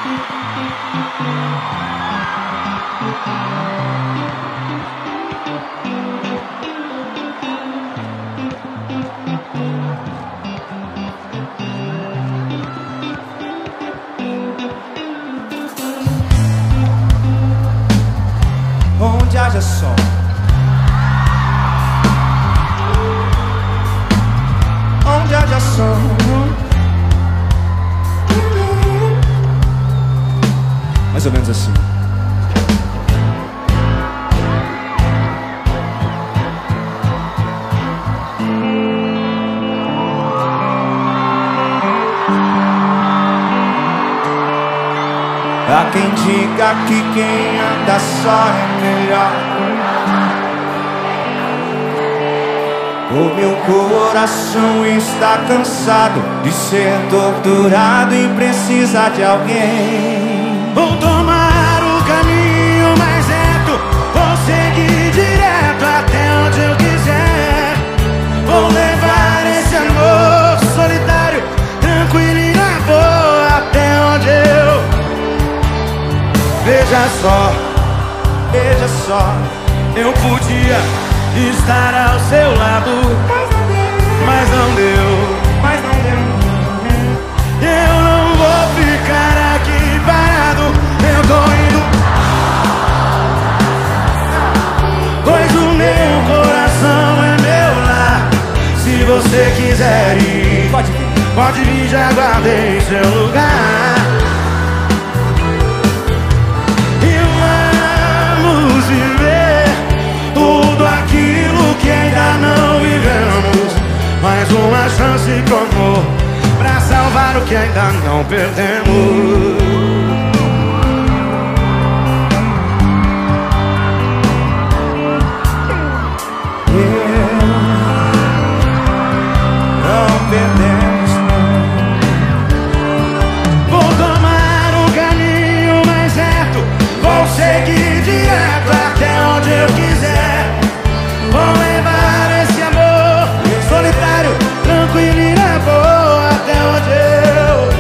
Onde haja sol, onde haja sol, mais ou menos assim. Há quem diga que quem anda só é melhor. O meu coração está cansado de ser torturado e precisa de alguém. Vou tomar o caminho mais reto, vou seguir direto até onde eu quiser. Vou levar esse amor solitário, tranquilo e na boa, até onde eu... Veja só, eu podia estar ao seu lado, mas não deu. Eu não vou ficar aqui parado, eu tô indo, pois o meu coração é meu lar. Se você quiser ir, pode vir, já guardei seu lugar. Viver tudo aquilo que ainda não vivemos. Mais uma chance com amor pra salvar o que ainda não perdemos. Não perdemos, não. Vou tomar o caminho mais reto, vou seguir direto até onde eu quiser. Vou levar esse amor solitário, tranquilo e na boa, até onde eu...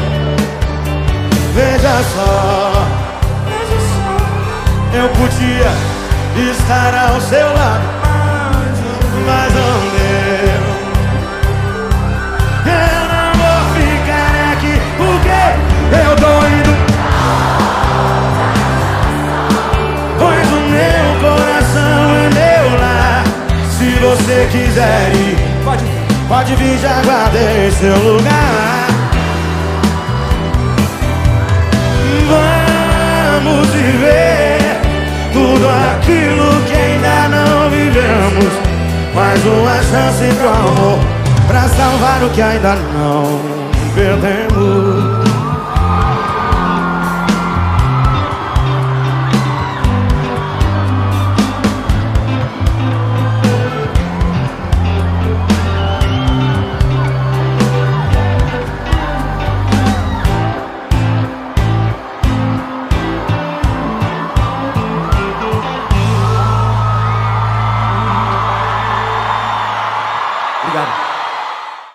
Veja só, eu podia estar ao seu lado, mas não deu. Eu não vou ficar aqui porque eu tô indo, pois o meu coração é meu lar. Se você quiser ir, pode vir, já guardei seu lugar. Vamos viver tudo aquilo que ainda não vivemos. Mais uma chance pro amor pra salvar o que ainda não perdemos.